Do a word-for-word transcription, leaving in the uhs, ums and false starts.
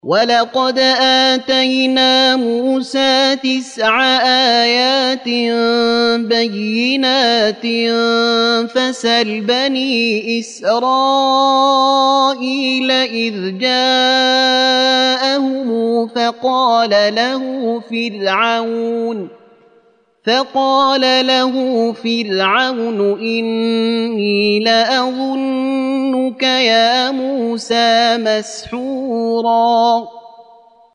وَلَقَدْ آتَيْنَا مُوسَىٰ تِسْعَ آيَاتٍ بَيِّنَاتٍ فَاسْأَلْ بَنِي إِسْرَائِيلَ إِذْ جَاءَهُمْ فَقَالَ لَهُ فِرْعَوْنُ فقال له فرعون إِنِّي لَأَظُنُّكَ يَا مُوسَىٰ مَسْحُورًا